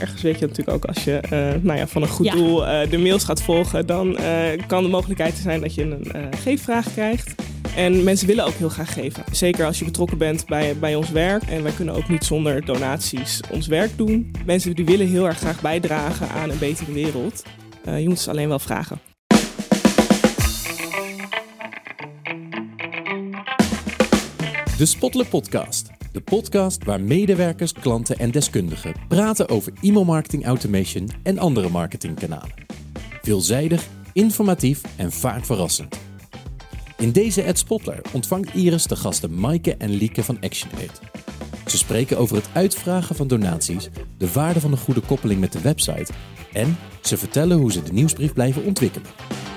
ergens weet je natuurlijk ook als je van een goed doel de mails gaat volgen, dan kan de mogelijkheid zijn dat je een geefvraag krijgt. En mensen willen ook heel graag geven. Zeker als je betrokken bent bij ons werk. En wij kunnen ook niet zonder donaties ons werk doen. Mensen die willen heel erg graag bijdragen aan een betere wereld. Je moet ze alleen wel vragen. De Spotler Podcast. De podcast waar medewerkers, klanten en deskundigen praten over e-mailmarketing automation en andere marketingkanalen. Veelzijdig, informatief en vaak verrassend. In deze @Spotler ontvangt Iris de gasten Maaike en Lieke van ActionAid. Ze spreken over het uitvragen van donaties, de waarde van een goede koppeling met de website en ze vertellen hoe ze de nieuwsbrief blijven ontwikkelen.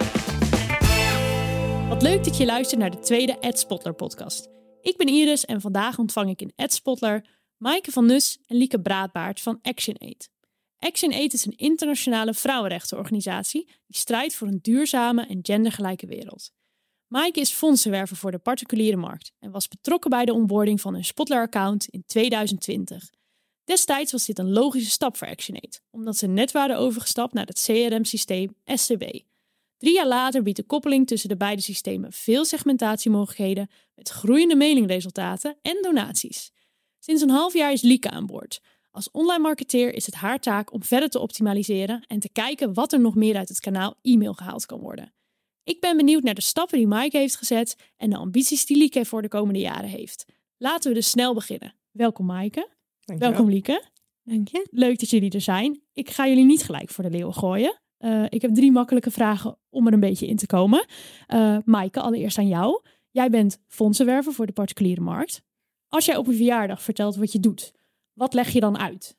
Wat leuk dat je luistert naar de tweede @Spotler podcast. Ik ben Iris en vandaag ontvang ik in @Spotler Maaike van Nus en Lieke Braatbaert van ActionAid. ActionAid is een internationale vrouwenrechtenorganisatie die strijdt voor een duurzame en gendergelijke wereld. Maaike is fondsenwerver voor de particuliere markt en was betrokken bij de onboarding van hun Spotler-account in 2020. Destijds was dit een logische stap voor ActionAid, omdat ze net waren overgestapt naar het CRM-systeem SCB. 3 jaar later biedt de koppeling tussen de beide systemen veel segmentatiemogelijkheden met groeiende mailingresultaten en donaties. Sinds een half jaar is Lieke aan boord. Als online marketeer is het haar taak om verder te optimaliseren en te kijken wat er nog meer uit het kanaal e-mail gehaald kan worden. Ik ben benieuwd naar de stappen die Maaike heeft gezet en de ambities die Lieke voor de komende jaren heeft. Laten we dus snel beginnen. Welkom Maaike. Welkom Lieke. Dank je. Leuk dat jullie er zijn. Ik ga jullie niet gelijk voor de leeuw gooien. Ik heb 3 makkelijke vragen om er een beetje in te komen. Maaike, allereerst aan jou. Jij bent fondsenwerver voor de particuliere markt. Als jij op een verjaardag vertelt wat je doet, wat leg je dan uit?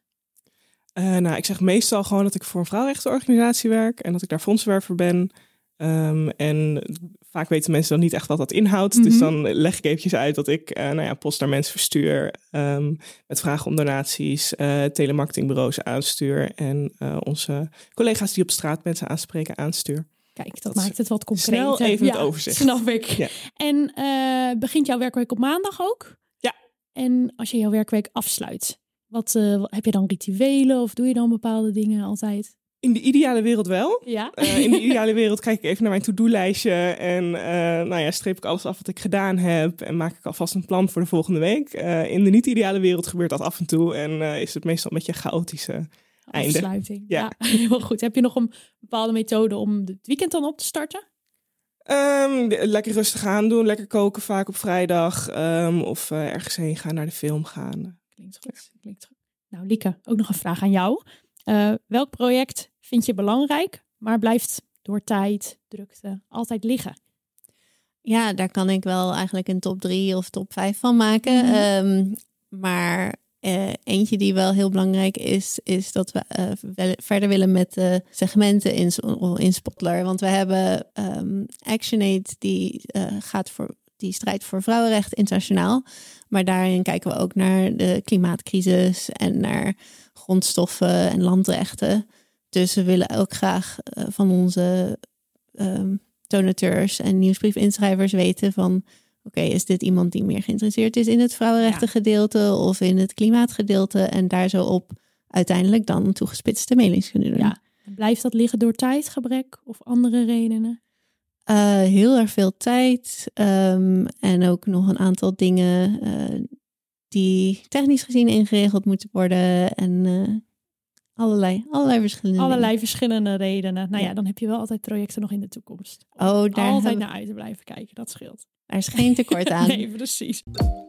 Ik zeg meestal gewoon dat ik voor een vrouwenrechtenorganisatie werk en dat ik daar fondsenwerver ben. En vaak weten mensen dan niet echt wat dat inhoudt. Mm-hmm. Dus dan leg ik eventjes uit dat ik post naar mensen verstuur. Met vragen om donaties, telemarketingbureaus aanstuur. En onze collega's die op straat mensen aanspreken aanstuur. Kijk, dat maakt het wat concreter. Snel even het overzicht. Snap ik. Ja. En begint jouw werkweek op maandag ook? Ja. En als je jouw werkweek afsluit, wat heb je dan rituelen of doe je dan bepaalde dingen altijd? In de ideale wereld wel. Ja. In de ideale wereld kijk ik even naar mijn to-do-lijstje en streep ik alles af wat ik gedaan heb en maak ik alvast een plan voor de volgende week. In de niet-ideale wereld gebeurt dat af en toe en is het meestal een beetje een chaotische afsluiting. Ja, heel goed. Heb je nog een bepaalde methode om het weekend dan op te starten? Lekker rustig aan doen, lekker koken vaak op vrijdag of ergens heen gaan, naar de film gaan. Klinkt goed. Ja. Klinkt goed. Nou Lieke, ook nog een vraag aan jou. Welk project vind je belangrijk, maar blijft door tijd, drukte altijd liggen? Ja, daar kan ik wel eigenlijk een top 3 of top 5 van maken. Mm-hmm. Maar eentje die wel heel belangrijk is dat we verder willen met de segmenten in Spotler. Want we hebben ActionAid die strijdt voor vrouwenrecht internationaal. Maar daarin kijken we ook naar de klimaatcrisis en naar grondstoffen en landrechten. Dus we willen ook graag van onze donateurs en nieuwsbriefinschrijvers weten van oké, is dit iemand die meer geïnteresseerd is in het vrouwenrechtengedeelte of in het klimaatgedeelte en daar zo op uiteindelijk dan toegespitste mailings kunnen doen. Ja. Blijft dat liggen door tijdgebrek of andere redenen? Heel erg veel tijd en ook nog een aantal dingen die technisch gezien ingeregeld moeten worden en allerlei verschillende redenen. Nou ja, dan heb je wel altijd projecten nog in de toekomst. Daar altijd naar uit te blijven kijken, dat scheelt. Daar is geen tekort aan. Nee, precies.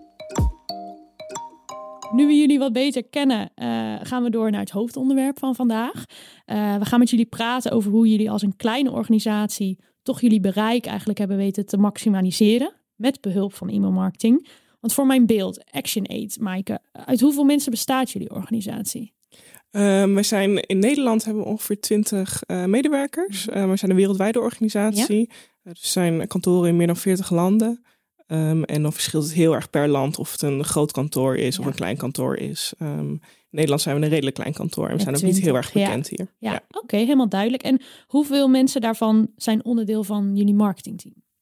Nu we jullie wat beter kennen, gaan we door naar het hoofdonderwerp van vandaag. We gaan met jullie praten over hoe jullie als een kleine organisatie toch jullie bereik eigenlijk hebben weten te maximaliseren met behulp van e-mailmarketing. Want voor mijn beeld, ActionAid, Maaike, uit hoeveel mensen bestaat jullie organisatie? We zijn in Nederland hebben we ongeveer 20 medewerkers. We zijn een wereldwijde organisatie. Ja? Er zijn kantoren in meer dan 40 landen. En dan verschilt het heel erg per land of het een groot kantoor is of een klein kantoor is. In Nederland zijn we een redelijk klein kantoor en we zijn ook niet heel erg bekend hier. Ja. Oké, helemaal duidelijk. En hoeveel mensen daarvan zijn onderdeel van jullie marketingteam?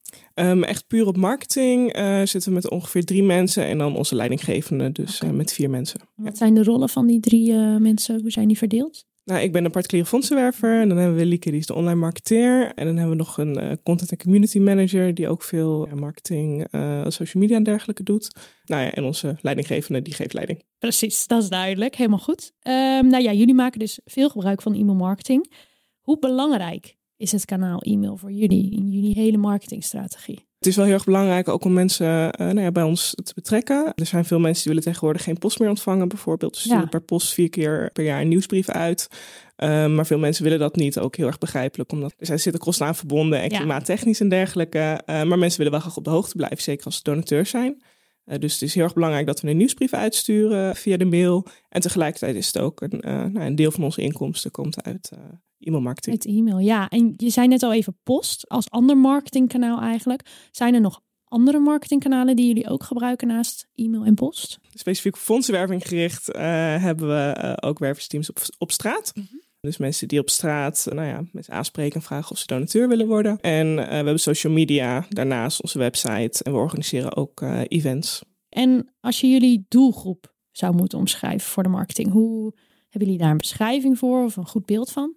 Echt puur op marketing zitten we met ongeveer 3 mensen en dan onze leidinggevende, dus met 4 mensen. Wat zijn de rollen van die 3 mensen? Hoe zijn die verdeeld? Nou, ik ben een particuliere fondsenwerver en dan hebben we Lieke, die is de online marketeer. En dan hebben we nog een content en community manager die ook veel marketing, social media en dergelijke doet. Nou ja, en onze leidinggevende die geeft leiding. Precies, dat is duidelijk. Helemaal goed. Jullie maken dus veel gebruik van e-mailmarketing. Hoe belangrijk is het kanaal e-mail voor jullie in jullie hele marketingstrategie? Het is wel heel erg belangrijk ook om mensen bij ons te betrekken. Er zijn veel mensen die willen tegenwoordig geen post meer ontvangen bijvoorbeeld. Dus sturen per post 4 keer per jaar een nieuwsbrief uit. Maar veel mensen willen dat niet, ook heel erg begrijpelijk. Omdat er zitten kosten aan verbonden en klimaattechnisch en dergelijke. Maar mensen willen wel graag op de hoogte blijven, zeker als ze donateurs zijn. Dus het is heel erg belangrijk dat we een nieuwsbrief uitsturen via de mail. En tegelijkertijd is het ook een deel van onze inkomsten komt uit e-mailmarketing. Uit e-mail, ja. En je zei net al even post als ander marketingkanaal eigenlijk. Zijn er nog andere marketingkanalen die jullie ook gebruiken naast e-mail en post? Specifiek op fondsenwerving gericht hebben we ook werversteams op straat. Mm-hmm. Dus mensen die op straat mensen aanspreken en vragen of ze donateur willen worden. En we hebben social media, daarnaast onze website. En we organiseren ook events. En als je jullie doelgroep zou moeten omschrijven voor de marketing, hoe hebben jullie daar een beschrijving voor of een goed beeld van?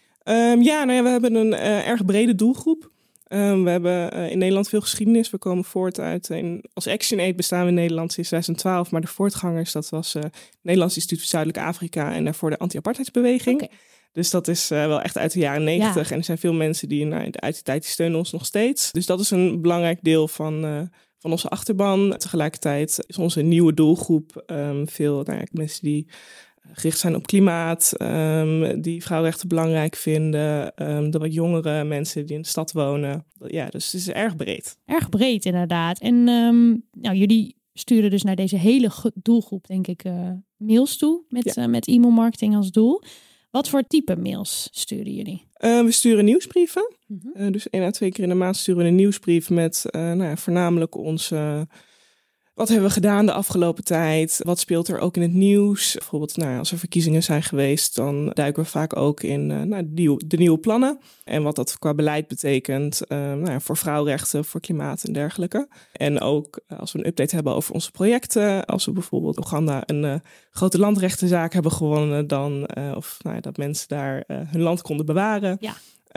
We hebben een erg brede doelgroep. We hebben in Nederland veel geschiedenis. We komen voort uit, als ActionAid bestaan we in Nederland sinds 2012. Maar de voortgangers, dat was het Nederlands Instituut voor Zuidelijk Afrika en daarvoor de anti-apartheidsbeweging. Okay. Dus dat is wel echt uit de jaren 90. Ja. En er zijn veel mensen die uit die tijd die steunen ons nog steeds. Dus dat is een belangrijk deel van onze achterban. Tegelijkertijd is onze nieuwe doelgroep veel mensen die gericht zijn op klimaat, die vrouwenrechten belangrijk vinden, de wat jongere mensen die in de stad wonen. Ja, dus het is erg breed. Erg breed inderdaad. En jullie sturen dus naar deze hele doelgroep, denk ik, mails toe met e-mailmarketing als doel. Wat voor type mails sturen jullie? We sturen nieuwsbrieven. Mm-hmm. Dus 1 à 2 keer in de maand sturen we een nieuwsbrief met voornamelijk onze... Wat hebben we gedaan de afgelopen tijd? Wat speelt er ook in het nieuws? Bijvoorbeeld als er verkiezingen zijn geweest, dan duiken we vaak ook in de nieuwe plannen. En wat dat qua beleid betekent voor vrouwenrechten, voor klimaat en dergelijke. En ook als we een update hebben over onze projecten. Als we bijvoorbeeld Oeganda een grote landrechtenzaak hebben gewonnen. Dat mensen daar hun land konden bewaren. Ja.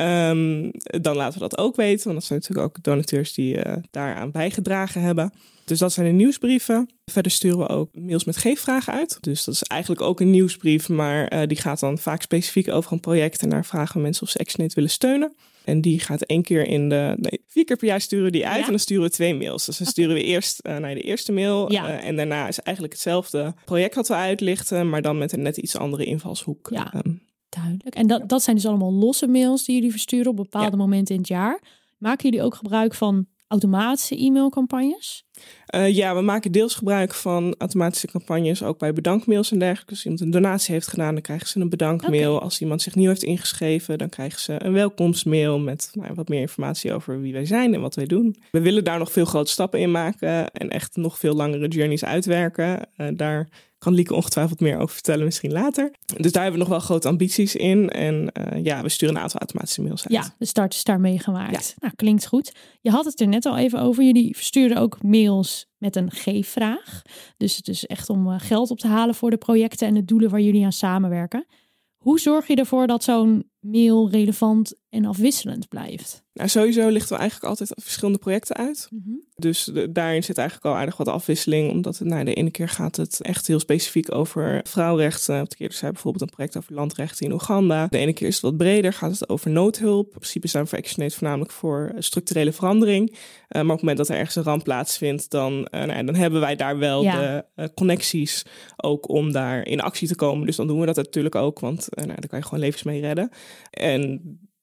Dan laten we dat ook weten. Want dat zijn natuurlijk ook donateurs die daaraan bijgedragen hebben. Dus dat zijn de nieuwsbrieven. Verder sturen we ook mails met geefvragen uit. Dus dat is eigenlijk ook een nieuwsbrief, maar die gaat dan vaak specifiek over een project. En daar vragen we mensen of ze ActionAid willen steunen. En die gaat 4 keer per jaar sturen we die uit. Ja. En dan sturen we 2 mails. Dus dan sturen we eerst naar de eerste mail. Ja. En daarna is eigenlijk hetzelfde project wat we uitlichten, maar dan met een net iets andere invalshoek. Ja. Duidelijk. En dat zijn dus allemaal losse mails die jullie versturen op bepaalde momenten in het jaar. Maken jullie ook gebruik van automatische e-mailcampagnes? We maken deels gebruik van automatische campagnes, ook bij bedankmails en dergelijke. Als iemand een donatie heeft gedaan, dan krijgen ze een bedankmail. Okay. Als iemand zich nieuw heeft ingeschreven, dan krijgen ze een welkomstmail met wat meer informatie over wie wij zijn en wat wij doen. We willen daar nog veel grote stappen in maken en echt nog veel langere journeys uitwerken. Daar kan Lieke ongetwijfeld meer over vertellen, misschien later. Dus daar hebben we nog wel grote ambities in. En we sturen een aantal automatische mails uit. Ja, de start is daarmee gemaakt. Ja. Nou, klinkt goed. Je had het er net al even over. Jullie versturen ook mails met een geefvraag. Dus het is echt om geld op te halen voor de projecten en de doelen waar jullie aan samenwerken. Hoe zorg je ervoor dat zo'n mail relevant en afwisselend blijft? Nou, sowieso lichten we eigenlijk altijd verschillende projecten uit. Mm-hmm. Dus daarin zit eigenlijk al aardig wat afwisseling. Omdat de ene keer gaat het echt heel specifiek over vrouwenrechten. Op de keer zei bijvoorbeeld een project over landrechten in Oeganda. De ene keer is het wat breder, gaat het over noodhulp. In principe zijn we voor ActionAid voornamelijk voor structurele verandering. Maar op het moment dat er ergens een ramp plaatsvindt, dan hebben wij daar wel de connecties ook om daar in actie te komen. Dus dan doen we dat natuurlijk ook, want daar kan je gewoon levens mee redden. En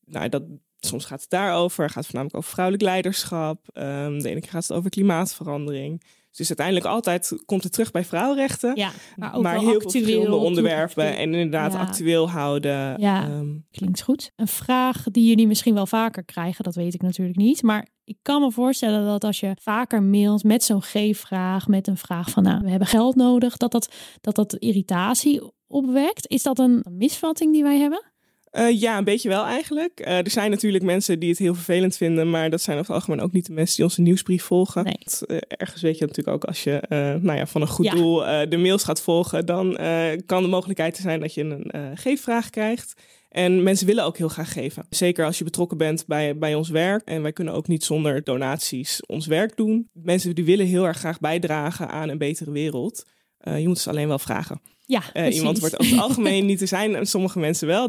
soms gaat het daarover, gaat het voornamelijk over vrouwelijk leiderschap. De ene keer gaat het over klimaatverandering. Dus uiteindelijk altijd komt het terug bij vrouwenrechten. Ja, maar heel veel verschillende onderwerpen en inderdaad actueel houden. Ja, klinkt goed. Een vraag die jullie misschien wel vaker krijgen, dat weet ik natuurlijk niet. Maar ik kan me voorstellen dat als je vaker mailt met zo'n geefvraag, met een vraag van we hebben geld nodig, dat irritatie opwekt. Is dat een misvatting die wij hebben? Ja, een beetje wel eigenlijk. Er zijn natuurlijk mensen die het heel vervelend vinden, maar dat zijn over het algemeen ook niet de mensen die onze nieuwsbrief volgen. Nee. Ergens weet je natuurlijk ook als je van een goed doel de mails gaat volgen, dan kan de mogelijkheid zijn dat je een geefvraag krijgt. En mensen willen ook heel graag geven. Zeker als je betrokken bent bij ons werk. En wij kunnen ook niet zonder donaties ons werk doen. Mensen die willen heel erg graag bijdragen aan een betere wereld. Je moet ze alleen wel vragen. Ja, iemand wordt over het algemeen niet te zijn. Sommige mensen wel.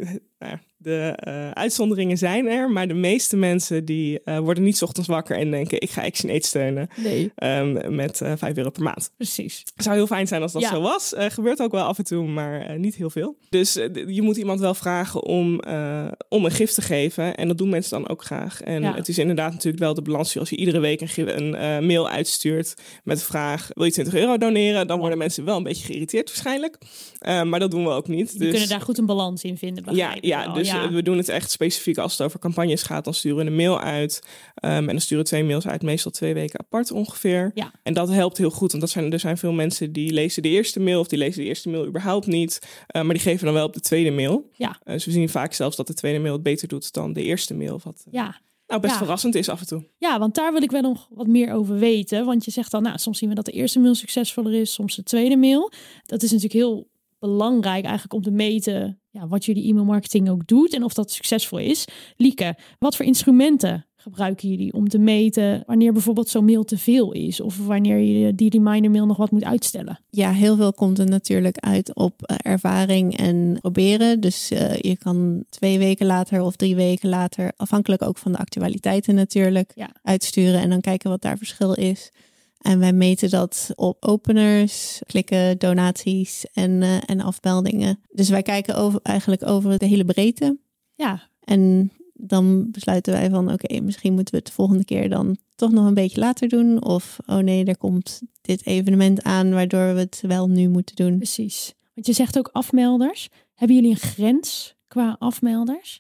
De uitzonderingen zijn er. Maar de meeste mensen die worden niet 's ochtends wakker en denken, ik ga ActionAid steunen. Nee. Met €5 per maand. Precies. Het zou heel fijn zijn als dat zo was. Gebeurt ook wel af en toe, maar niet heel veel. Dus je moet iemand wel vragen om een gift te geven. En dat doen mensen dan ook graag. En het is inderdaad natuurlijk wel de balans. Als je iedere week een mail uitstuurt met de vraag, wil je €20 doneren? Dan worden mensen wel een beetje geïrriteerd waarschijnlijk. Maar dat doen we ook niet. We kunnen daar goed een balans in vinden. We doen het echt specifiek als het over campagnes gaat. Dan sturen we een mail uit. En dan sturen we 2 mails uit, meestal 2 weken apart ongeveer. Ja. En dat helpt heel goed. Want er zijn veel mensen die lezen de eerste mail of die lezen de eerste mail überhaupt niet. Maar die geven dan wel op de tweede mail. Ja. Dus we zien vaak zelfs dat de tweede mail het beter doet dan de eerste mail. Wat best verrassend is af en toe. Ja, want daar wil ik wel nog wat meer over weten. Want je zegt dan, soms zien we dat de eerste mail succesvoller is, soms de tweede mail. Dat is natuurlijk heel belangrijk eigenlijk om te meten wat jullie e-mailmarketing ook doet en of dat succesvol is. Lieke, wat voor instrumenten gebruiken jullie om te meten wanneer bijvoorbeeld zo'n mail te veel is of wanneer je die reminder mail nog wat moet uitstellen? Ja, heel veel komt er natuurlijk uit op ervaring en proberen. Dus je kan 2 weken later of 3 weken later, afhankelijk ook van de actualiteiten natuurlijk, uitsturen en dan kijken wat daar verschil is. En wij meten dat op openers, klikken, donaties en afmeldingen. Dus wij kijken eigenlijk over de hele breedte. Ja. En dan besluiten wij van oké, misschien moeten we het de volgende keer dan toch nog een beetje later doen. Of er komt dit evenement aan waardoor we het wel nu moeten doen. Precies. Want je zegt ook afmelders. Hebben jullie een grens qua afmelders?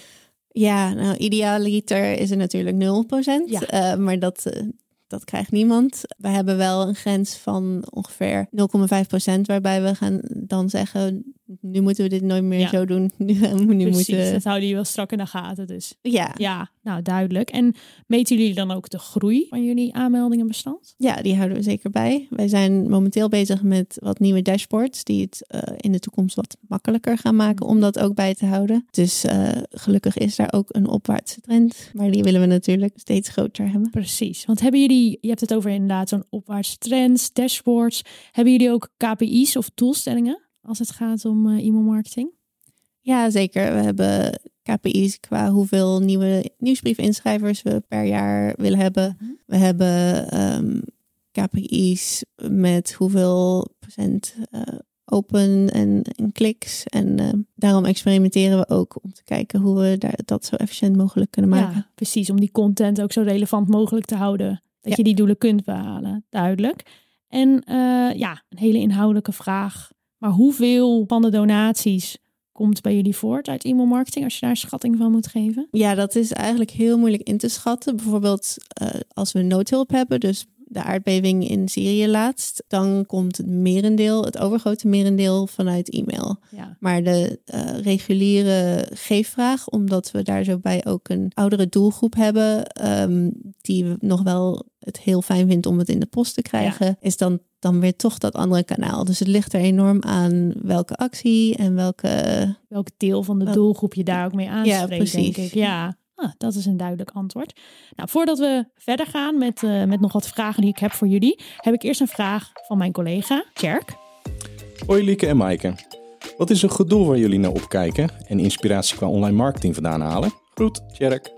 Ja, idealiter is er natuurlijk 0%. Ja. Maar dat krijgt niemand. We hebben wel een grens van ongeveer 0,5%, waarbij we gaan dan zeggen, nu moeten we dit nooit meer zo doen. Precies, dat houden jullie wel strak in de gaten dus. Ja, nou duidelijk. En meten jullie dan ook de groei van jullie aanmeldingenbestand? Ja, die houden we zeker bij. Wij zijn momenteel bezig met wat nieuwe dashboards die het in de toekomst wat makkelijker gaan maken om dat ook bij te houden. Dus gelukkig is daar ook een opwaartse trend, maar die willen we natuurlijk steeds groter hebben. Precies, want hebben jullie, je hebt het over inderdaad zo'n opwaartse trends, dashboards. Hebben jullie ook KPI's of doelstellingen als het gaat om e-mailmarketing? Ja, zeker. We hebben KPI's qua hoeveel nieuwe nieuwsbriefinschrijvers we per jaar willen hebben. We hebben KPI's met hoeveel procent open en kliks. En daarom experimenteren we ook om te kijken hoe we dat zo efficiënt mogelijk kunnen maken. Ja, precies. Om die content ook zo relevant mogelijk te houden. Dat je die doelen kunt behalen. Duidelijk. En een hele inhoudelijke vraag. Maar hoeveel van de donaties komt bij jullie voort uit e-mailmarketing als je daar een schatting van moet geven? Ja, dat is eigenlijk heel moeilijk in te schatten. Bijvoorbeeld als we noodhulp hebben, dus de aardbeving in Syrië laatst, dan komt het overgrote merendeel vanuit e-mail. Ja. Maar de reguliere geefvraag, omdat we daar zo bij ook een oudere doelgroep hebben, die nog wel het heel fijn vindt om het in de post te krijgen, is dan weer toch dat andere kanaal. Dus het ligt er enorm aan welke actie en welk deel van de doelgroep je daar ook mee aanspreekt, denk ik. Ja. Dat is een duidelijk antwoord. Nou, voordat we verder gaan met nog wat vragen die ik heb voor jullie, heb ik eerst een vraag van mijn collega, Tjerk. Hoi Lieke en Maaike. Wat is een goed doel waar jullie naar opkijken en inspiratie qua online marketing vandaan halen? Groet, Tjerk.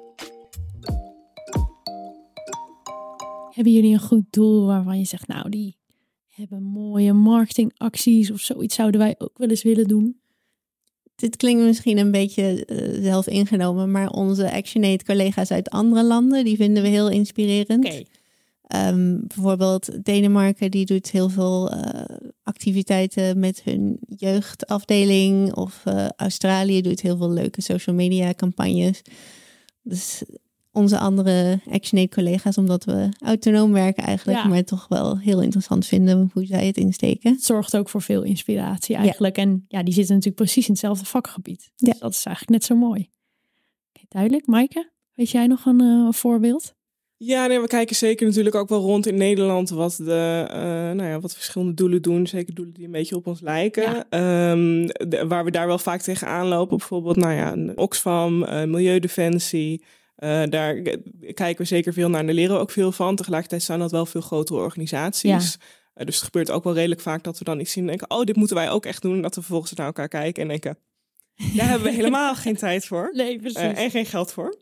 Hebben jullie een goed doel waarvan je zegt, nou, die hebben mooie marketingacties of zoiets zouden wij ook wel eens willen doen? Dit klinkt misschien een beetje zelf ingenomen, maar onze ActionAid collega's uit andere landen, die vinden we heel inspirerend. Okay. Bijvoorbeeld Denemarken, die doet heel veel activiteiten met hun jeugdafdeling. Of Australië doet heel veel leuke social media campagnes. Dus onze andere ActionAid-collega's, omdat we autonoom werken eigenlijk, Ja. maar toch wel heel interessant vinden hoe zij het insteken. Het zorgt ook voor veel inspiratie eigenlijk. Ja. En ja, die zitten natuurlijk precies in hetzelfde vakgebied. Dus dat is eigenlijk net zo mooi. Okay, duidelijk. Maaike, weet jij nog een voorbeeld? Ja, we kijken zeker natuurlijk ook wel rond in Nederland wat wat verschillende doelen doen. Zeker doelen die een beetje op ons lijken. Ja. Waar we daar wel vaak tegenaan lopen. Bijvoorbeeld, Oxfam, Milieudefensie. Daar kijken we zeker veel naar en daar leren we ook veel van. Tegelijkertijd zijn dat wel veel grotere organisaties. Ja. Dus het gebeurt ook wel redelijk vaak dat we dan iets zien en denken, dit moeten wij ook echt doen. En dat we vervolgens naar elkaar kijken en denken, daar hebben we helemaal geen tijd voor. Nee, precies. En geen geld voor.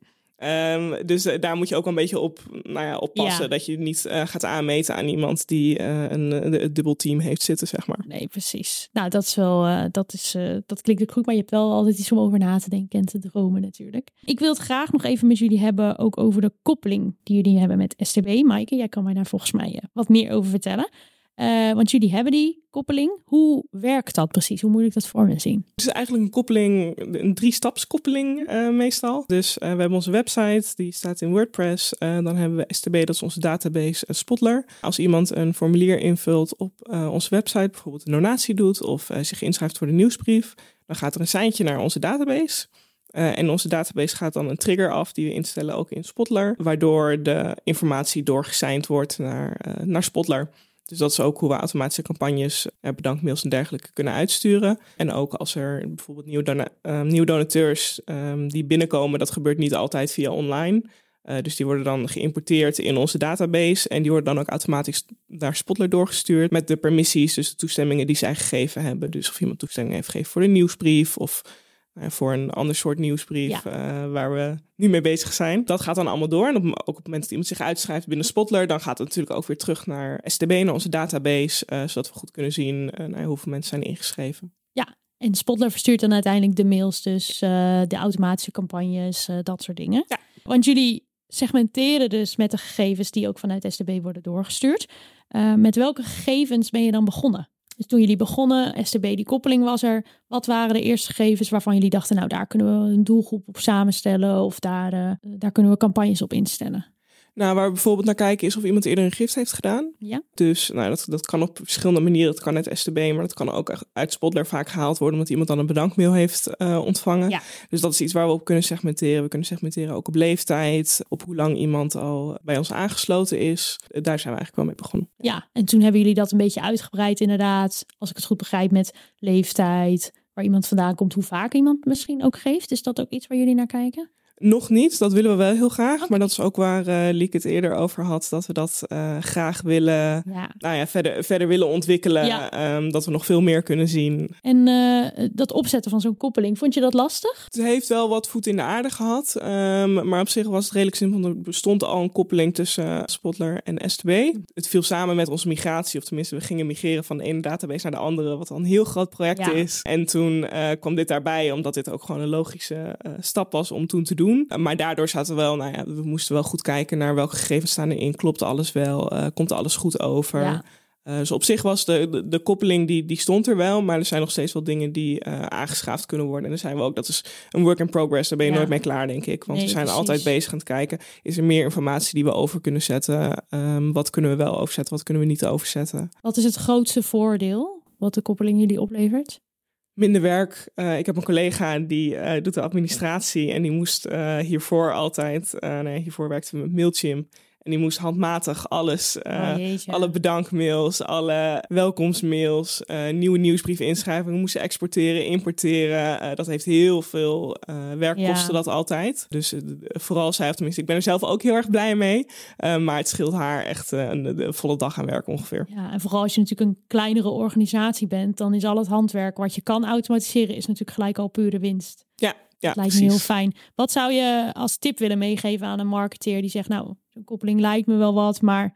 Dus daar moet je ook een beetje op passen. Ja. Dat je niet gaat aanmeten aan iemand die een dubbel team heeft zitten, zeg maar. Nee, precies. Nou, dat is wel, dat klinkt ook goed, maar je hebt wel altijd iets om over na te denken en te dromen natuurlijk. Ik wil het graag nog even met jullie hebben, ook over de koppeling die jullie hebben met STB. Maaike, jij kan mij daar volgens mij wat meer over vertellen. Want jullie hebben die koppeling. Hoe werkt dat precies? Hoe moet ik dat voor me zien? Het is eigenlijk een koppeling, een 3-stapskoppeling meestal. Dus we hebben onze website, die staat in WordPress. Dan hebben we STB, dat is onze database Spotler. Als iemand een formulier invult op onze website, bijvoorbeeld een donatie doet of zich inschrijft voor de nieuwsbrief, dan gaat er een seintje naar onze database. En onze database gaat dan een trigger af die we instellen ook in Spotler, waardoor de informatie doorgeseind wordt naar Spotler. Dus dat is ook hoe we automatische campagnes, bedankmails en dergelijke kunnen uitsturen. En ook als er bijvoorbeeld nieuwe donateurs die binnenkomen, dat gebeurt niet altijd via online. Dus die worden dan geïmporteerd in onze database en die worden dan ook automatisch naar Spotler doorgestuurd met de permissies, dus de toestemmingen die zij gegeven hebben. Dus of iemand toestemming heeft gegeven voor de nieuwsbrief of voor een ander soort nieuwsbrief waar we nu mee bezig zijn. Dat gaat dan allemaal door. En ook op het moment dat iemand zich uitschrijft binnen Spotler, dan gaat het natuurlijk ook weer terug naar STB, naar onze database, zodat we goed kunnen zien hoeveel mensen zijn ingeschreven. Ja, en Spotler verstuurt dan uiteindelijk de mails, dus de automatische campagnes, dat soort dingen. Ja. Want jullie segmenteren dus met de gegevens die ook vanuit STB worden doorgestuurd. Met welke gegevens ben je dan begonnen? Dus toen jullie begonnen, STB, die koppeling was er. Wat waren de eerste gegevens waarvan jullie dachten, daar kunnen we een doelgroep op samenstellen of daar kunnen we campagnes op instellen? Nou, waar we bijvoorbeeld naar kijken is of iemand eerder een gift heeft gedaan. Ja. Dus dat kan op verschillende manieren. Dat kan uit STB, maar dat kan ook uit Spotler vaak gehaald worden, omdat iemand dan een bedankmail heeft ontvangen. Ja. Dus dat is iets waar we op kunnen segmenteren. We kunnen segmenteren ook op leeftijd, op hoe lang iemand al bij ons aangesloten is. Daar zijn we eigenlijk wel mee begonnen. Ja, en toen hebben jullie dat een beetje uitgebreid inderdaad, als ik het goed begrijp, met leeftijd, waar iemand vandaan komt, hoe vaak iemand misschien ook geeft. Is dat ook iets waar jullie naar kijken? Nog niet, dat willen we wel heel graag. Okay. Maar dat is ook waar Lieke het eerder over had. Dat we dat graag willen verder willen ontwikkelen. Ja. Dat we nog veel meer kunnen zien. En dat opzetten van zo'n koppeling, vond je dat lastig? Het heeft wel wat voet in de aarde gehad. Maar op zich was het redelijk simpel. Er bestond al een koppeling tussen Spotler en STB. Het viel samen met onze migratie. Of tenminste, we gingen migreren van de ene database naar de andere. Wat al een heel groot project is. En toen kwam dit daarbij. Omdat dit ook gewoon een logische stap was om toen te doen. Maar daardoor zaten we wel, we moesten wel goed kijken naar welke gegevens staan erin. Klopt alles wel? Komt alles goed over? Ja. Dus op zich was de koppeling, die stond er wel. Maar er zijn nog steeds wel dingen die aangeschaafd kunnen worden. En dan zijn we ook, dat is een work in progress. Daar ben je nooit mee klaar, denk ik. Want we zijn altijd bezig aan het kijken. Is er meer informatie die we over kunnen zetten? Wat kunnen we wel overzetten? Wat kunnen we niet overzetten? Wat is het grootste voordeel wat de koppeling jullie oplevert? Minder werk. Ik heb een collega die doet de administratie en die moest hiervoor altijd... hiervoor werkten we met Mailchimp. En die moest handmatig alles, alle bedankmails, alle welkomstmails, nieuwe nieuwsbrieven inschrijvingen moesten exporteren, importeren. Dat heeft heel veel werkkosten dat altijd. Dus vooral zij, of tenminste, ik ben er zelf ook heel erg blij mee. Maar het scheelt haar echt een volle dag aan werk ongeveer. Ja, en vooral als je natuurlijk een kleinere organisatie bent, dan is al het handwerk wat je kan automatiseren, is natuurlijk gelijk al pure winst. Ja, dat lijkt me heel fijn. Wat zou je als tip willen meegeven aan een marketeer die zegt, zo'n koppeling lijkt me wel wat, maar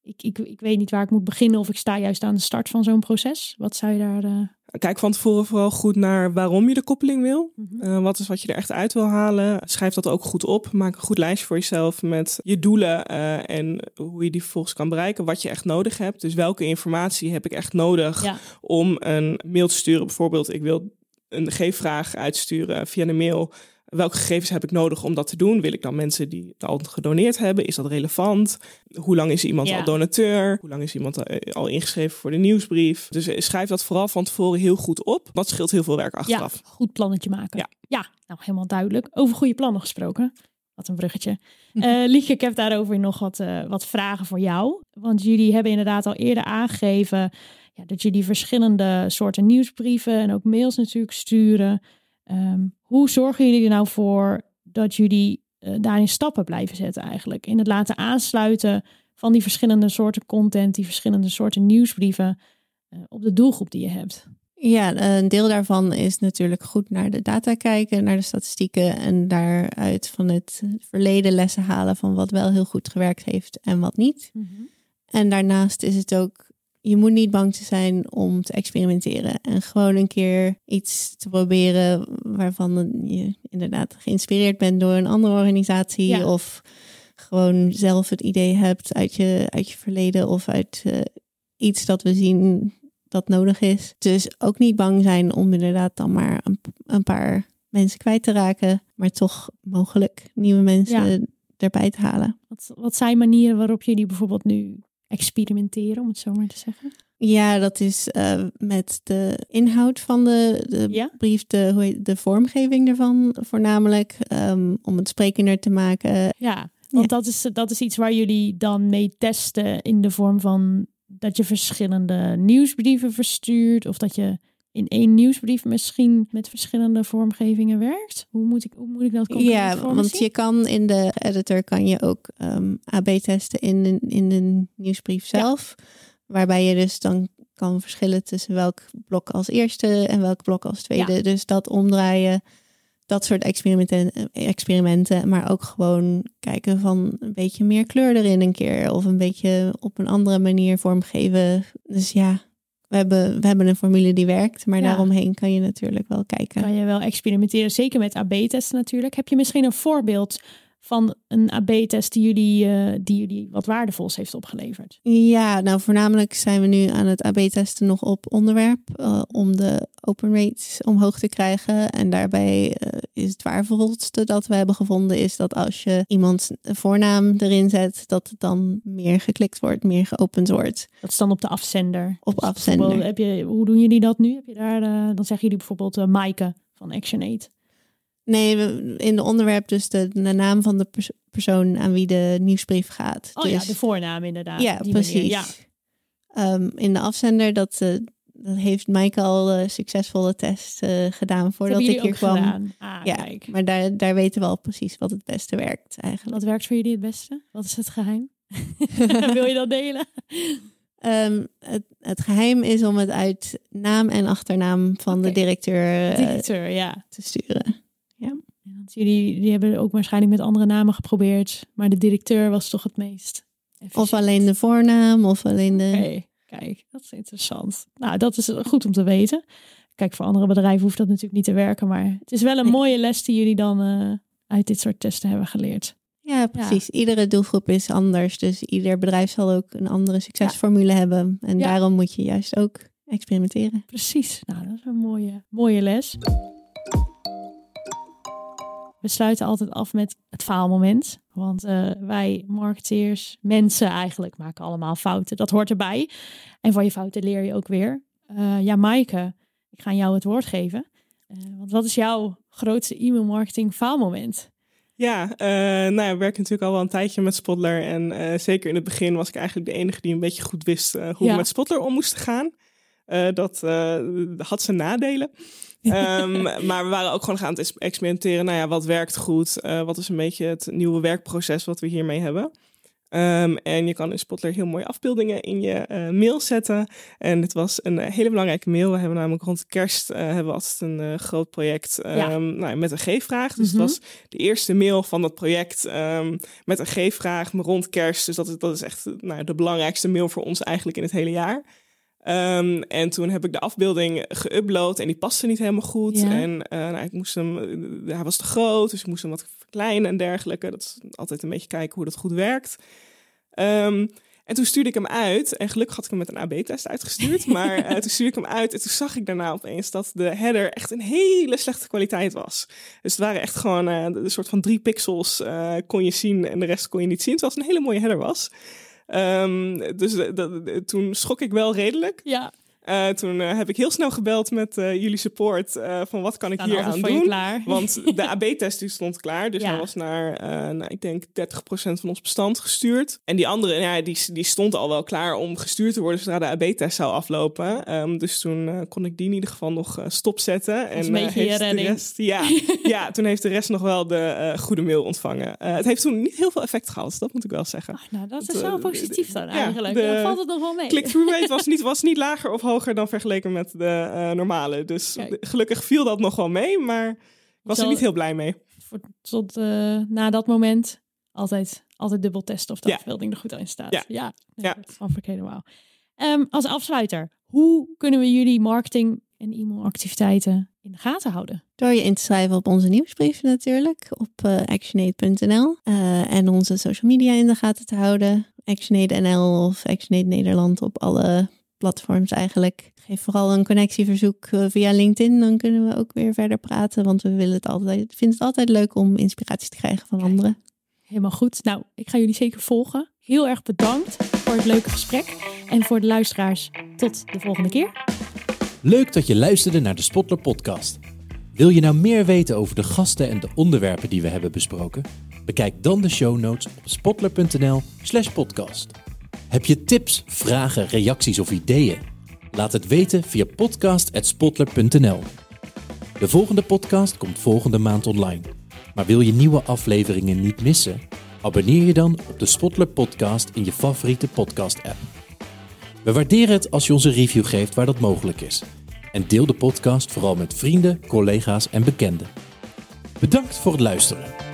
ik weet niet waar ik moet beginnen of ik sta juist aan de start van zo'n proces. Wat zou je daar... Kijk van tevoren vooral goed naar waarom je de koppeling wil. Wat is wat je er echt uit wil halen. Schrijf dat ook goed op. Maak een goed lijstje voor jezelf met je doelen en hoe je die vervolgens kan bereiken. Wat je echt nodig hebt. Dus welke informatie heb ik echt nodig om een mail te sturen. Bijvoorbeeld, ik wil een geefvraag uitsturen via de mail. Welke gegevens heb ik nodig om dat te doen? Wil ik dan mensen die het al gedoneerd hebben? Is dat relevant? Hoe lang is iemand al donateur? Hoe lang is iemand al ingeschreven voor de nieuwsbrief? Dus schrijf dat vooral van tevoren heel goed op. Dat scheelt heel veel werk achteraf. Ja, goed plannetje maken. Ja, nou helemaal duidelijk. Over goede plannen gesproken. Wat een bruggetje. Lieke, ik heb daarover nog wat vragen voor jou. Want jullie hebben inderdaad al eerder aangegeven dat jullie verschillende soorten nieuwsbrieven en ook mails natuurlijk sturen. Hoe zorgen jullie er nou voor dat jullie daarin stappen blijven zetten eigenlijk? In het laten aansluiten van die verschillende soorten content, die verschillende soorten nieuwsbrieven op de doelgroep die je hebt. Ja, een deel daarvan is natuurlijk goed naar de data kijken, naar de statistieken en daaruit van het verleden lessen halen van wat wel heel goed gewerkt heeft en wat niet. Mm-hmm. En daarnaast is het ook, je moet niet bang te zijn om te experimenteren en gewoon een keer iets te proberen waarvan je inderdaad geïnspireerd bent door een andere organisatie of gewoon zelf het idee hebt uit je verleden of uit iets dat we zien dat nodig is. Dus ook niet bang zijn om inderdaad dan maar een paar mensen kwijt te raken, maar toch mogelijk nieuwe mensen erbij te halen. Wat zijn manieren waarop jullie bijvoorbeeld nu experimenteren, om het zo maar te zeggen? Ja, dat is met de inhoud van de brief, de vormgeving ervan voornamelijk, om het sprekender te maken. Ja, want dat is iets waar jullie dan mee testen in de vorm van dat je verschillende nieuwsbrieven verstuurt of dat je in één nieuwsbrief misschien met verschillende vormgevingen werkt? Hoe moet ik dat concreet voor me want zien? je kan in de editor kan je ook AB testen in de nieuwsbrief zelf. Ja. Waarbij je dus dan kan verschillen tussen welk blok als eerste en welk blok als tweede. Ja. Dus dat omdraaien, dat soort experimenten. Maar ook gewoon kijken van een beetje meer kleur erin een keer. Of een beetje op een andere manier vormgeven. Dus ja, we hebben een formule die werkt. Maar daaromheen kan je natuurlijk wel kijken. Kan je wel experimenteren, zeker met AB-testen natuurlijk. Heb je misschien een voorbeeld van een AB-test die jullie wat waardevols heeft opgeleverd? Ja, nou voornamelijk zijn we nu aan het AB-testen nog op onderwerp om de open rates omhoog te krijgen. En daarbij is het waardevolste dat we hebben gevonden is dat als je iemand een voornaam erin zet, dat het dan meer geklikt wordt, meer geopend wordt. Dat is dan op de afzender. Op afzender. Hoe doen jullie dat nu? Heb je daar, dan zeggen jullie bijvoorbeeld Maaike van ActionAid. Nee, in de onderwerp dus de naam van de persoon aan wie de nieuwsbrief gaat. Oh dus, ja, de voornaam inderdaad. Ja, precies. In de afzender, dat heeft Maaike al succesvolle test gedaan voordat ik hier kwam. Kijk. Maar daar weten we al precies wat het beste werkt eigenlijk. Wat werkt voor jullie het beste? Wat is het geheim? Wil je dat delen? Het geheim is om het uit naam en achternaam van de directeur te sturen. Ja. Die hebben ook waarschijnlijk met andere namen geprobeerd, maar de directeur was toch het meest efficiënt. Of alleen de voornaam, of alleen de... Okay, kijk, dat is interessant. Nou, dat is goed om te weten. Kijk, voor andere bedrijven hoeft dat natuurlijk niet te werken, maar het is wel een mooie les die jullie dan uit dit soort testen hebben geleerd. Ja, precies. Ja. Iedere doelgroep is anders, dus ieder bedrijf zal ook een andere succesformule hebben. En daarom moet je juist ook experimenteren. Precies. Nou, dat is een mooie les. We sluiten altijd af met het faalmoment. Want wij marketeers, mensen eigenlijk, maken allemaal fouten. Dat hoort erbij. En van je fouten leer je ook weer. Maaike, ik ga aan jou het woord geven. Want wat is jouw grootste e-mailmarketing faalmoment? Ja, we werken natuurlijk al wel een tijdje met Spotler. En zeker in het begin was ik eigenlijk de enige die een beetje goed wist hoe we met Spotler om moesten gaan. Dat had zijn nadelen. Maar we waren ook gewoon aan het experimenteren. Nou ja, wat werkt goed? Wat is een beetje het nieuwe werkproces wat we hiermee hebben? En je kan in Spotler heel mooie afbeeldingen in je mail zetten. En dit was een hele belangrijke mail. We hebben namelijk rond kerst hebben we altijd een groot project met een G-vraag. Dus het was de eerste mail van dat project met een G-vraag rond kerst. Dus dat is echt de belangrijkste mail voor ons eigenlijk in het hele jaar. En toen heb ik de afbeelding geüpload en die paste niet helemaal goed. Ja. En ik moest hij was te groot, dus ik moest hem wat verkleinen en dergelijke. Dat is altijd een beetje kijken hoe dat goed werkt. En En toen stuurde ik hem uit. En gelukkig had ik hem met een AB-test uitgestuurd. Maar toen stuurde ik hem uit. En toen zag ik daarna opeens dat de header echt een hele slechte kwaliteit was. Dus het waren echt gewoon een soort van 3 pixels kon je zien. En de rest kon je niet zien. Terwijl het een hele mooie header was. Dus toen schrok ik wel redelijk. Ja. Toen heb ik heel snel gebeld met jullie support van wat kan ik hier aan doen. Klaar. Want de AB-test die stond klaar. Dus hij was naar, ik denk 30% van ons bestand gestuurd. En die andere, die stond al wel klaar om gestuurd te worden zodra de AB-test zou aflopen. Dus toen kon ik die in ieder geval nog stopzetten. En een beetje heeft de rest, toen heeft de rest nog wel de goede mail ontvangen. Het heeft toen niet heel veel effect gehad, dat moet ik wel zeggen. Dat is wel positief dan eigenlijk. Dan valt het nog wel mee. Click-through rate was niet lager of hoger dan vergeleken met de normale. Dus gelukkig viel dat nog wel mee, maar ik was er niet heel blij mee. Tot na dat moment altijd dubbel testen of de afbeelding er goed in staat. Dat snap ik helemaal. Als afsluiter, hoe kunnen we jullie marketing en e-mailactiviteiten in de gaten houden? Door je in te schrijven op onze nieuwsbrief natuurlijk, op actionaid.nl. En onze social media in de gaten te houden. ActionAid.nl of ActionAid Nederland op alle platforms eigenlijk. Geef vooral een connectieverzoek via LinkedIn. Dan kunnen we ook weer verder praten. Want we vinden het altijd leuk om inspiratie te krijgen van anderen. Helemaal goed. Nou, ik ga jullie zeker volgen. Heel erg bedankt voor het leuke gesprek. En voor de luisteraars, tot de volgende keer. Leuk dat je luisterde naar de Spotler podcast. Wil je nou meer weten over de gasten en de onderwerpen die we hebben besproken? Bekijk dan de show notes op spotler.nl/podcast. Heb je tips, vragen, reacties of ideeën? Laat het weten via podcast@spotler.nl. De volgende podcast komt volgende maand online. Maar wil je nieuwe afleveringen niet missen? Abonneer je dan op de Spotler podcast in je favoriete podcast app. We waarderen het als je ons een review geeft waar dat mogelijk is. En deel de podcast vooral met vrienden, collega's en bekenden. Bedankt voor het luisteren.